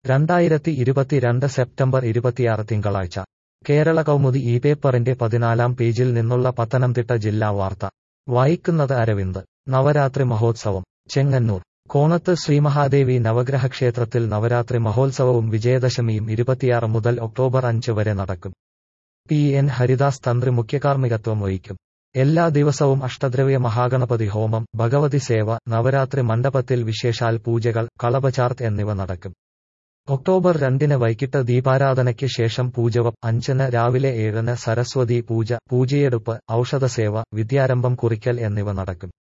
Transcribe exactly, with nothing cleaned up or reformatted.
രണ്ടായിരത്തി ഇരുപത്തിരണ്ട് സെപ്റ്റംബർ ഇരുപത്തിയാറ് തിങ്കളാഴ്ച കേരള കൗമുദി ഈ പേപ്പറിന്റെ പതിനാലാം പേജിൽ നിന്നുള്ള പത്തനംതിട്ട ജില്ലാ വാർത്ത വായിക്കുന്നത് അരവിന്ദ്. നവരാത്രി മഹോത്സവം ചെങ്ങന്നൂർ. കോണത്ത് ശ്രീമഹാദേവി നവഗ്രഹ ക്ഷേത്രത്തിൽ നവരാത്രി മഹോത്സവവും വിജയദശമിയും ഇരുപത്തിയാറ് മുതൽ ഒക്ടോബർ അഞ്ച് വരെ നടക്കും. പി എൻ ഹരിദാസ് തന്ത്രി മുഖ്യകാർമ്മികത്വം വഹിക്കും. എല്ലാ ദിവസവും അഷ്ടദ്രവ്യ മഹാഗണപതി ഹോമം, ഭഗവതി സേവ, നവരാത്രി മണ്ഡപത്തിൽ വിശേഷാൽ പൂജകൾ, കളഭചാർത്ത് എന്നിവ നടക്കും. ഒക്ടോബർ രണ്ടിന് വൈകിട്ട് ദീപാരാധനയ്ക്ക് ശേഷം പൂജവം, അഞ്ചിന് രാവിലെ ഏഴിന് സരസ്വതി പൂജ, പൂജയെടുപ്പ്, ഔഷധസേവ, വിദ്യാരംഭം കുറിക്കൽ എന്നിവ നടക്കും.